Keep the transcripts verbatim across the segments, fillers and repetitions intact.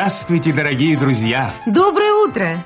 Здравствуйте, дорогие друзья! Доброе утро!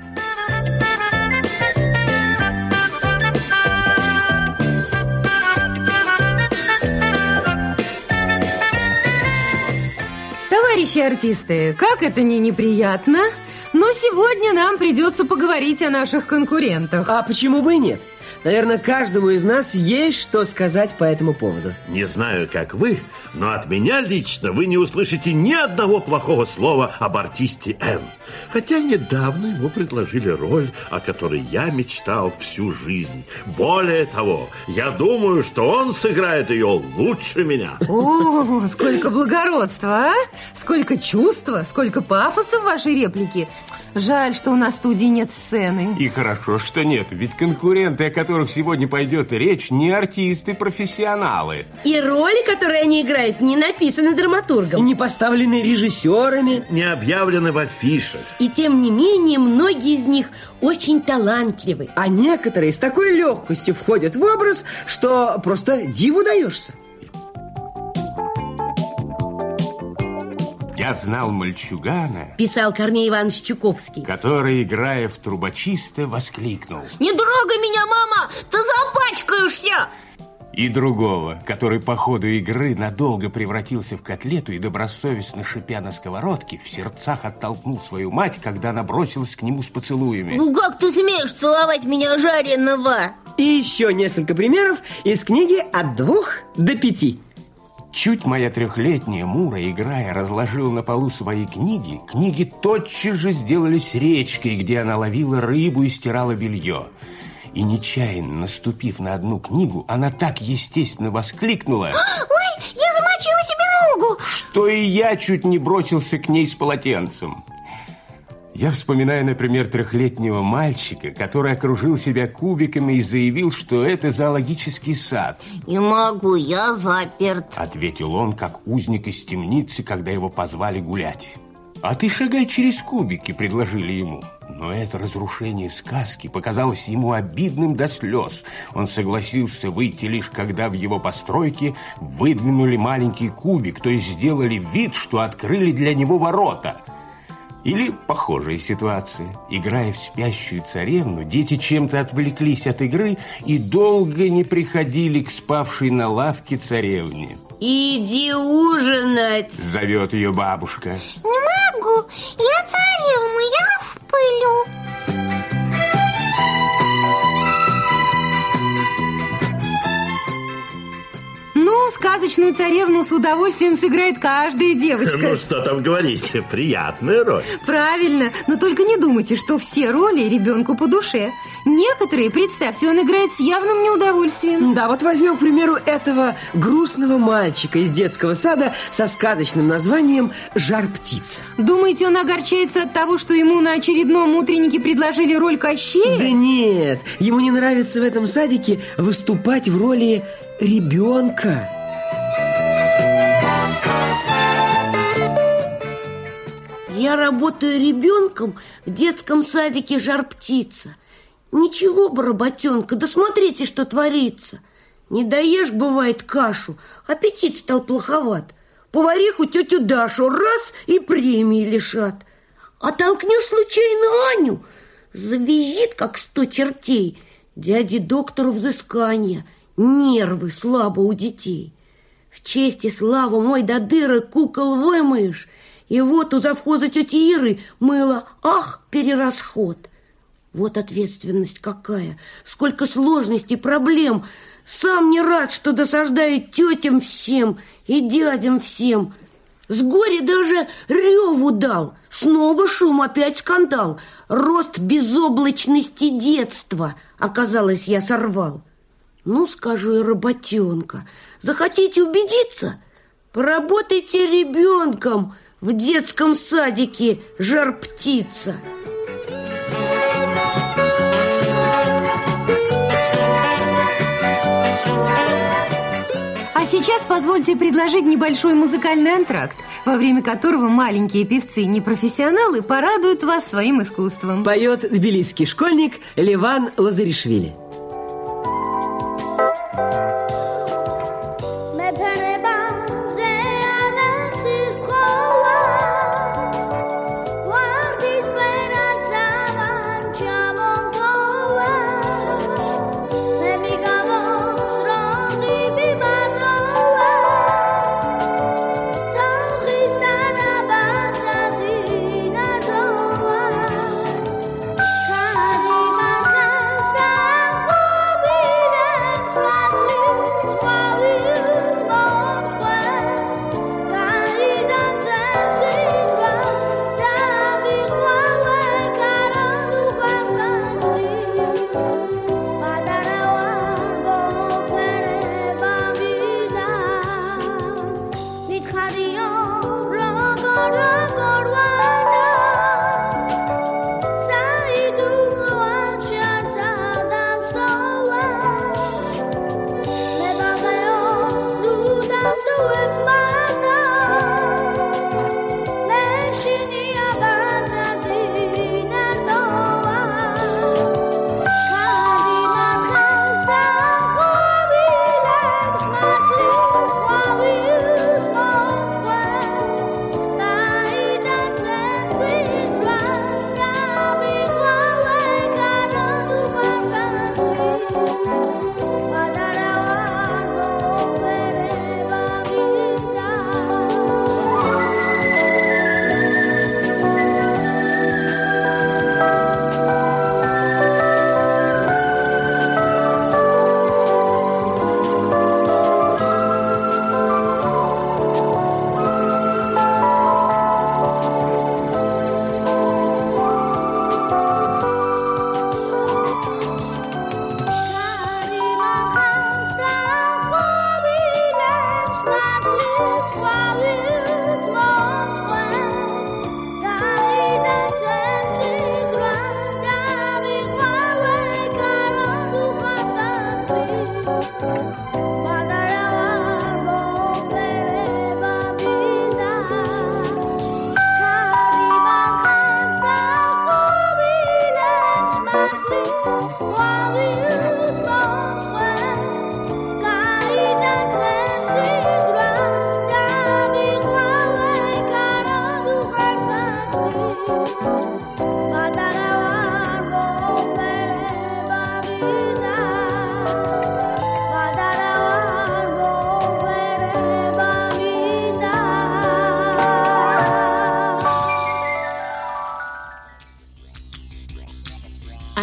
Товарищи артисты, как это не неприятно, но сегодня нам придется поговорить о наших конкурентах. А почему бы и нет? Наверное, каждому из нас есть что сказать по этому поводу. Не знаю, как вы, но от меня лично вы не услышите ни одного плохого слова об артисте Н. Хотя недавно ему предложили роль, о которой я мечтал всю жизнь. Более того, я думаю, что он сыграет ее лучше меня. О, сколько благородства, а? Сколько чувства, сколько пафоса в вашей реплике. Жаль, что у нас в студии нет сцены. И хорошо, что нет, ведь конкуренты, о которых сегодня пойдет речь, не артисты-профессионалы. И роли, которые они играют, не написаны драматургом. И не поставлены режиссерами. Не объявлены в афишах. И тем не менее, многие из них очень талантливы. А некоторые с такой легкостью входят в образ, что просто диву даешься. Я знал мальчугана, писал Корней Иванович Чуковский, который, играя в трубочиста, воскликнул: «Не трогай меня, мама, ты запачкаешься!» И другого, который по ходу игры надолго превратился в котлету и, добросовестно шипя на сковородке, в сердцах оттолкнул свою мать, когда она бросилась к нему с поцелуями. «Ну как ты смеешь целовать меня жареного?» И еще несколько примеров из книги «От двух до пяти». Чуть моя трехлетняя Мура, играя, разложила на полу свои книги, книги тотчас же сделались речкой, где она ловила рыбу и стирала белье. И нечаянно наступив на одну книгу, она так естественно воскликнула: «Ой, я замочила себе ногу!» Что и я чуть не бросился к ней с полотенцем. Я вспоминаю, например, трехлетнего мальчика, который окружил себя кубиками и заявил, что это зоологический сад. «Не могу, я заперт», — ответил он, как узник из темницы, когда его позвали гулять. «А ты шагай через кубики», — предложили ему. Но это разрушение сказки показалось ему обидным до слез. Он согласился выйти лишь когда в его постройке выдвинули маленький кубик, то есть сделали вид, что открыли для него ворота. Или похожая ситуация. Играя в спящую царевну, дети чем-то отвлеклись от игры и долго не приходили к спавшей на лавке царевне. «Иди ужинать!» — зовет ее бабушка. «Не могу, я царевна, я вспылю!» Ну, сказочную царевну с удовольствием сыграет каждая девочка. Ну, что там говорить, приятная роль. Правильно, но только не думайте, что все роли ребенку по душе. Некоторые, представьте, он играет с явным неудовольствием. Да, вот возьмем, к примеру, этого грустного мальчика из детского сада со сказочным названием «Жар-птица». Думаете, он огорчается от того, что ему на очередном утреннике предложили роль Кощея? Да нет, ему не нравится в этом садике выступать в роли ребенка. Я работаю ребенком в детском садике «Жар-птица». Ничего бы, работенка, да смотрите, что творится. Не доешь, бывает, кашу, аппетит стал плоховат. Повариху тетю Дашу раз и премии лишат. А толкнешь случайно Аню, завизжит, как сто чертей. Дяде доктору взыскания, нервы слабо у детей. В честь и славу мой до дыры кукол вымоешь. И вот у завхоза тети Иры мыло, ах, перерасход. Вот ответственность какая, сколько сложностей, проблем. Сам не рад, что досаждает тетям всем и дядям всем. С горя даже реву дал. Снова шум, опять скандал. Рост безоблачности детства, оказалось, я сорвал. Ну, скажу я, работенка, захотите убедиться? Поработайте ребенком в детском садике «Жар-птица». А сейчас позвольте предложить небольшой музыкальный антракт, во время которого маленькие певцы-непрофессионалы порадуют вас своим искусством. Поет тбилисский школьник Леван Лазаришвили.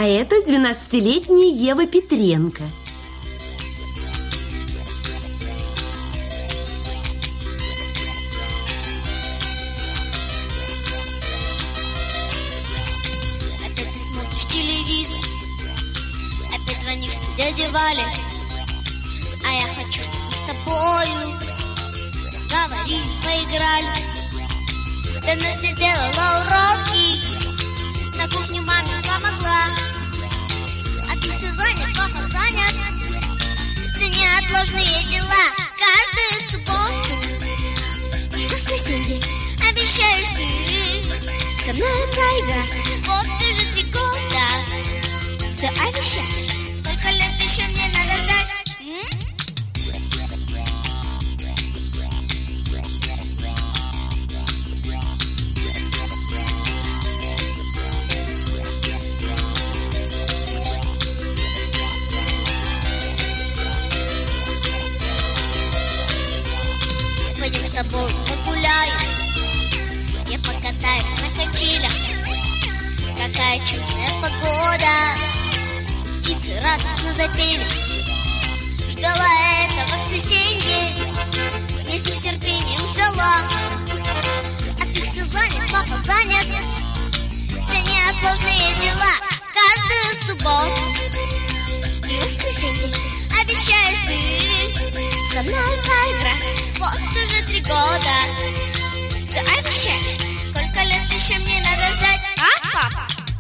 А это двенадцатилетняя Ева Петренко. Опять ты смотришь телевизор, опять звонишь дяде Вале, а я хочу, чтобы с тобою говорили, поиграли. Ты Настя сделала уроки, на кухне маме помогла, а ты все занят, папа занят, все неотложные дела. Каждую субботу и воскресенье обещаешь ты со мной поиграть. Вот уже три года все обещаешь. Сколько лет еще мне надо ждать? М? Пойдем с тобой погуляем, я покатаюсь на качелях. Какая чудная погода, птицы радостно запели. Ждала это воскресенье, я с нетерпением ждала. А ты все занят, папа занят, все неотложные дела. Каждую субботу и воскресенье обещаешь ты со мной поиграть. Вот уже три года все обещаешь. Сколько лет еще мне надо ждать, а, папа?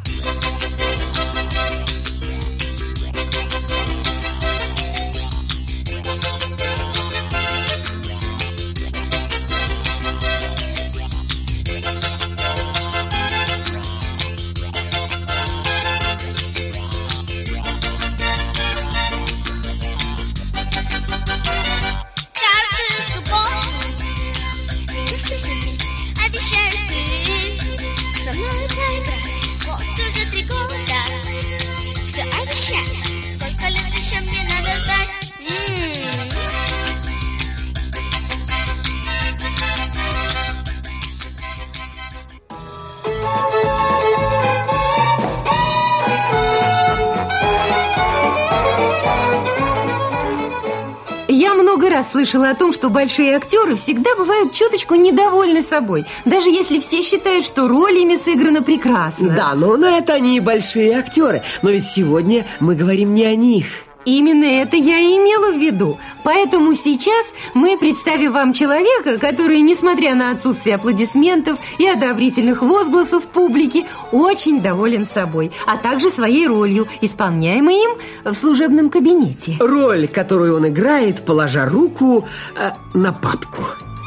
Я много раз слышала о том, что большие актеры всегда бывают чуточку недовольны собой, даже если все считают, что роль ими сыграна прекрасно. Да, но на это они и большие актеры. Но ведь сегодня мы говорим не о них. Именно это я и имела в виду. Поэтому сейчас мы представим вам человека, который, несмотря на отсутствие аплодисментов и одобрительных возгласов публики, очень доволен собой, а также своей ролью, исполняемой им в служебном кабинете. Роль, которую он играет, положа руку э, на папку.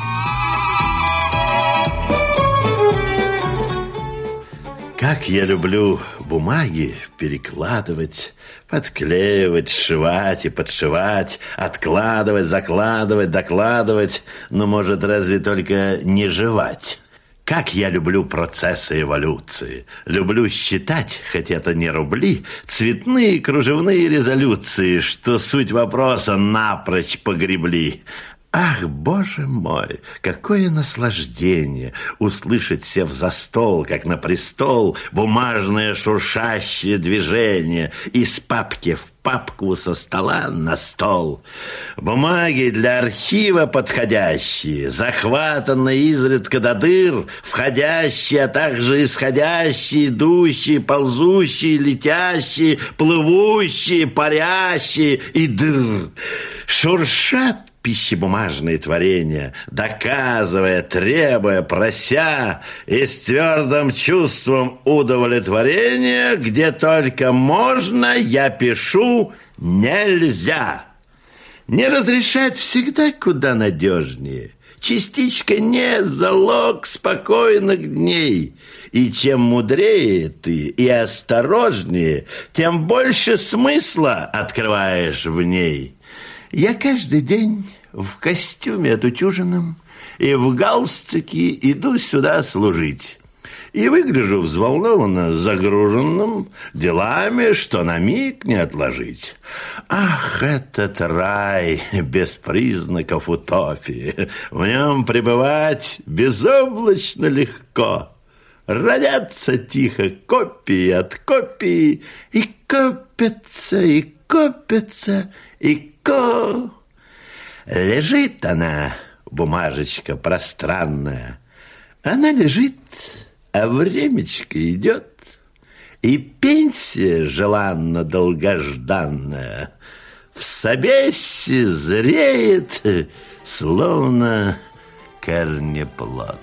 Как я люблю бумаги перекладывать, подклеивать, сшивать и подшивать, откладывать, закладывать, докладывать, но, может, разве только не жевать. Как я люблю процессы эволюции. Люблю считать, хоть это не рубли, цветные кружевные резолюции, что суть вопроса напрочь погребли. Ах, боже мой, какое наслаждение услышать, сев за стол, как на престол, бумажное шуршащее движение из папки в папку со стола на стол. Бумаги для архива подходящие, захватанные изредка до дыр, входящие, а также исходящие, идущие, ползущие, летящие, плывущие, парящие и дыр. Шуршат пищебумажные творения, доказывая, требуя, прося, и с твердым чувством удовлетворения, где только можно, я пишу «нельзя». Не разрешать всегда куда надежнее. Частичка не залог спокойных дней. И чем мудрее ты и осторожнее, тем больше смысла открываешь в ней. Я каждый день в костюме отутюженном и в галстуке иду сюда служить. И выгляжу взволнованно загруженным делами, что на миг не отложить. Ах, этот рай без признаков утопии! В нем пребывать безоблачно легко. Родятся тихо копии от копии, и копятся, и копятся, и ко... Лежит она, бумажечка пространная. Она лежит, а времечко идет, и пенсия желанно долгожданная в собесе зреет, словно корнеплод.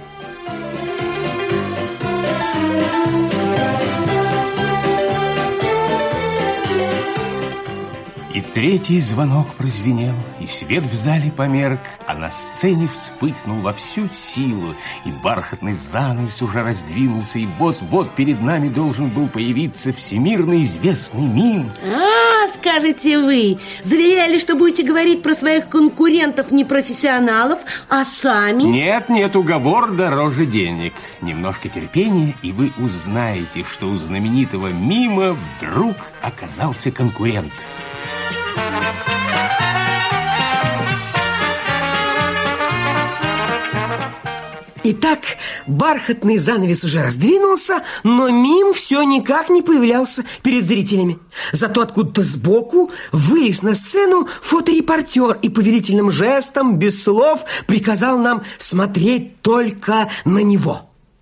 И третий звонок прозвенел, и свет в зале померк, а на сцене вспыхнул во всю силу, и бархатный занавес уже раздвинулся, и вот-вот перед нами должен был появиться всемирно известный мим. А, скажете вы, заверяли, что будете говорить про своих конкурентов-непрофессионалов, а сами... Нет, нет, уговор дороже денег. Немножко терпения, и вы узнаете, что у знаменитого мима вдруг оказался конкурент. Итак, бархатный занавес уже раздвинулся, но мим все никак не появлялся перед зрителями. Зато откуда-то сбоку вылез на сцену фоторепортер и повелительным жестом, без слов, приказал нам смотреть только на него.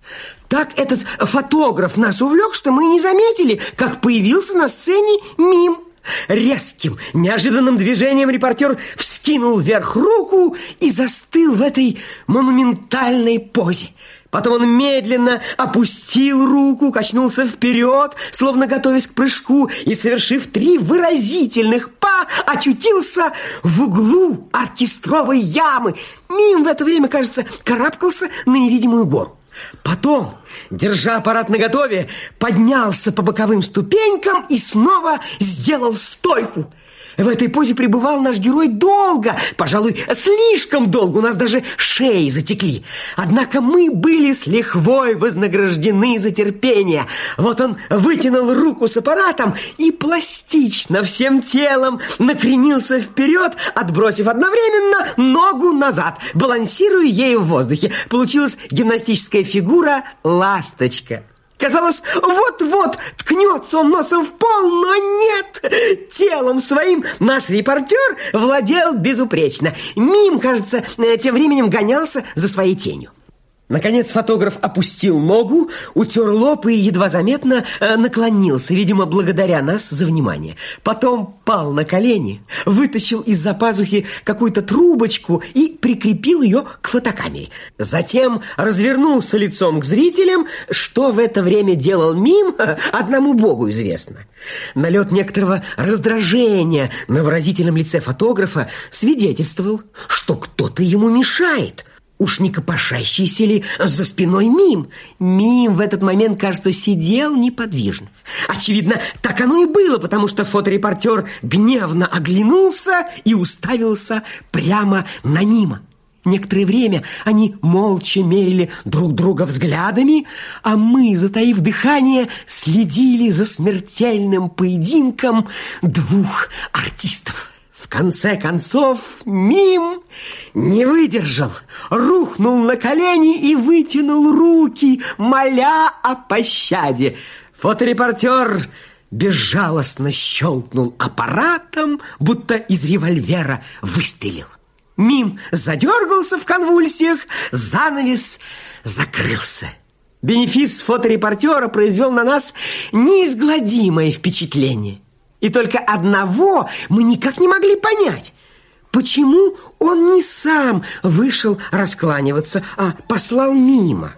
Так этот фотограф нас увлек, что мы не заметили, как появился на сцене мим. Резким, неожиданным движением репортер вскинул вверх руку и застыл в этой монументальной позе. Потом он медленно опустил руку, качнулся вперед, словно готовясь к прыжку, и, совершив три выразительных па, очутился в углу оркестровой ямы. Мим в это время, кажется, карабкался на невидимую гору. Потом, держа аппарат наготове, поднялся по боковым ступенькам и снова сделал стойку. В этой позе пребывал наш герой долго, пожалуй, слишком долго, у нас даже шеи затекли. Однако мы были с лихвой вознаграждены за терпение. Вот он вытянул руку с аппаратом и пластично всем телом накренился вперед, отбросив одновременно ногу назад, балансируя ею в воздухе. Получилась гимнастическая фигура «Ласточка». Казалось, вот-вот ткнется он носом в пол, но нет. Телом своим наш репортер владел безупречно. Мим, кажется, тем временем гонялся за своей тенью. Наконец фотограф опустил ногу, утер лоб и едва заметно наклонился, видимо, благодаря нас за внимание. Потом пал на колени, вытащил из-за пазухи какую-то трубочку и прикрепил ее к фотокамере. Затем развернулся лицом к зрителям. Что в это время делал мим, одному богу известно. Налет некоторого раздражения на выразительном лице фотографа свидетельствовал, что кто-то ему мешает. Уж не копошащийся ли за спиной мим? Мим в этот момент, кажется, сидел неподвижно. Очевидно, так оно и было, потому что фоторепортер гневно оглянулся и уставился прямо на мима. Некоторое время они молча мерили друг друга взглядами, а мы, затаив дыхание, следили за смертельным поединком двух артистов. В конце концов, мим не выдержал, рухнул на колени и вытянул руки, моля о пощаде. Фоторепортер безжалостно щелкнул аппаратом, будто из револьвера выстрелил. Мим задергался в конвульсиях, занавес закрылся. Бенефис фоторепортера произвел на нас неизгладимое впечатление. И только одного мы никак не могли понять. Почему он не сам вышел раскланиваться, а послал мимо?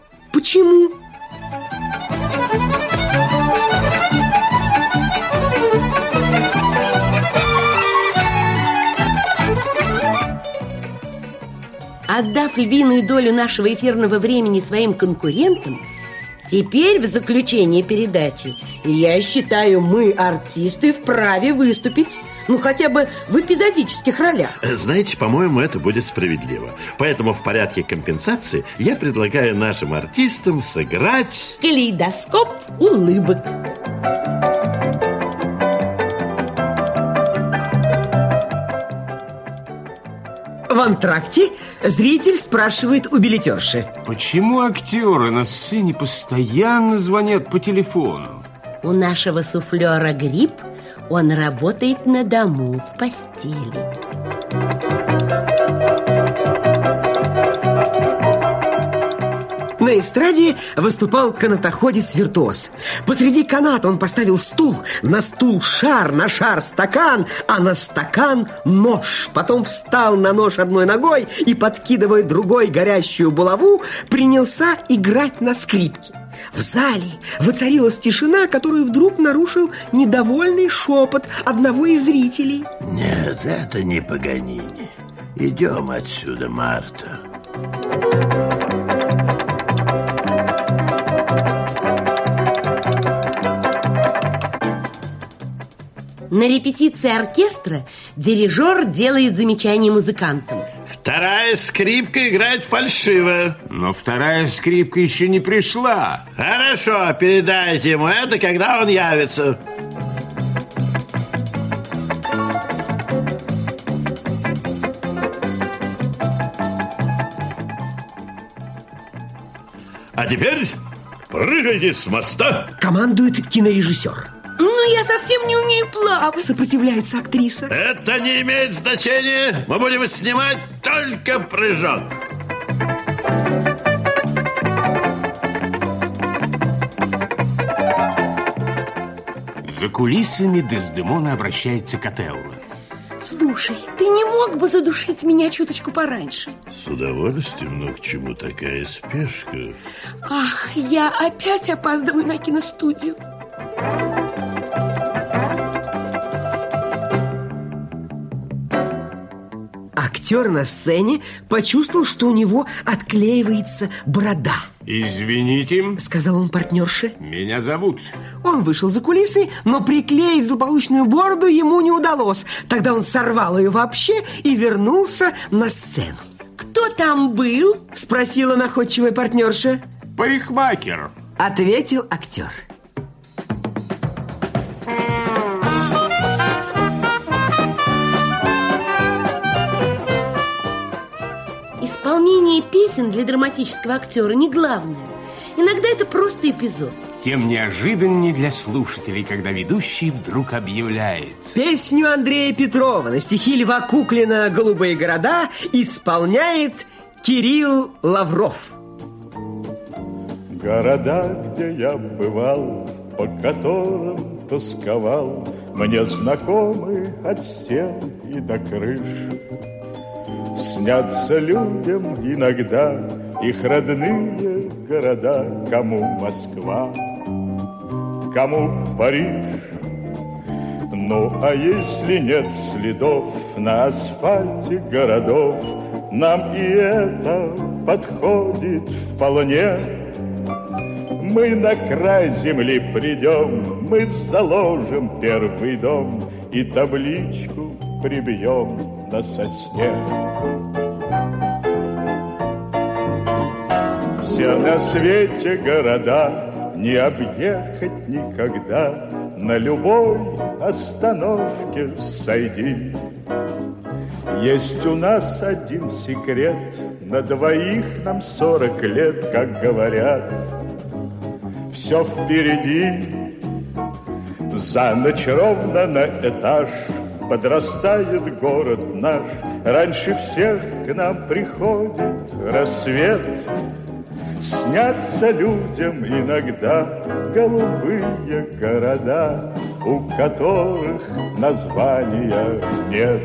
Почему? Отдав львиную долю нашего эфирного времени своим конкурентам, теперь в заключение передачи, я считаю, мы, артисты, вправе выступить, ну, хотя бы в эпизодических ролях. Знаете, по-моему, это будет справедливо. Поэтому в порядке компенсации я предлагаю нашим артистам сыграть... калейдоскоп улыбок. В антракте Зритель спрашивает у билетерши: почему актеры на сцене постоянно звонят по телефону? У нашего суфлера грипп, он работает на дому, в постели. На эстраде выступал канатоходец-виртуоз. Посреди каната он поставил стул, на стул шар, на шар стакан, а на стакан нож. Потом встал на нож одной ногой и, подкидывая другой горящую булаву, принялся играть на скрипке. В зале воцарилась тишина, которую вдруг нарушил недовольный шепот одного из зрителей. Нет, это не Паганини. Идем отсюда, Марта. На репетиции оркестра дирижер делает замечание музыкантам. Вторая скрипка играет фальшиво. Но вторая скрипка еще не пришла. Хорошо, передайте ему это, когда он явится. А теперь прыгайте с моста. Командует кинорежиссер. Ну, я совсем не умею плавать. Сопротивляется актриса. Это не имеет значения. Мы будем снимать только прыжок. За кулисами Дездемона обращается к Отелло. Слушай, ты не мог бы задушить меня чуточку пораньше? С удовольствием, но к чему такая спешка? Ах, я опять опаздываю на киностудию. Актер на сцене почувствовал, что у него отклеивается борода. Извините, сказал он партнерше. Меня зовут. Он вышел за кулисы, но приклеить злополучную бороду ему не удалось. Тогда он сорвал ее вообще и вернулся на сцену. Кто там был? Спросила находчивая партнерша. Парикмахер, ответил актер. Исполнение песен для драматического актера не главное. Иногда это просто эпизод. Тем неожиданнее для слушателей, когда ведущий вдруг объявляет: песню Андрея Петрова на стихи Льва Куклина «Голубые города» исполняет Кирилл Лавров. Города, где я бывал, по которым тосковал, мне знакомы от стен и до крыш. Снятся людям иногда их родные города, кому Москва, кому Париж. Ну, а если нет следов на асфальте городов, нам и это подходит вполне. Мы на край земли придем, мы заложим первый дом и табличку прибьем на сосне. Все на свете города не объехать никогда, на любой остановке сойди. Есть у нас один секрет, на двоих нам сорок лет, как говорят. Все впереди, за ночь ровно на этаж подрастает город наш. Раньше всех к нам приходит рассвет. Снятся людям иногда голубые города, у которых названия нет.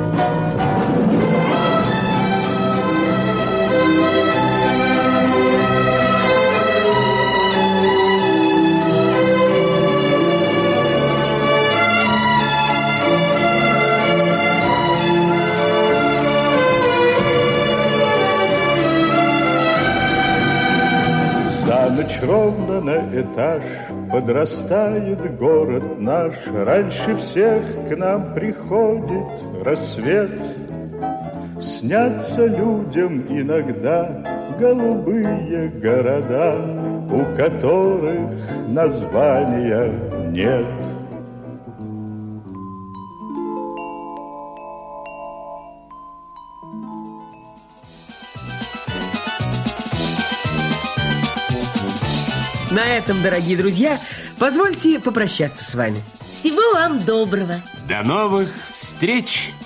За ночь ровно на этаж подрастает город наш. Раньше всех к нам приходит рассвет. Снятся людям иногда голубые города, у которых названия нет. на этом, дорогие друзья, позвольте попрощаться с вами. Всего вам доброго. До новых встреч!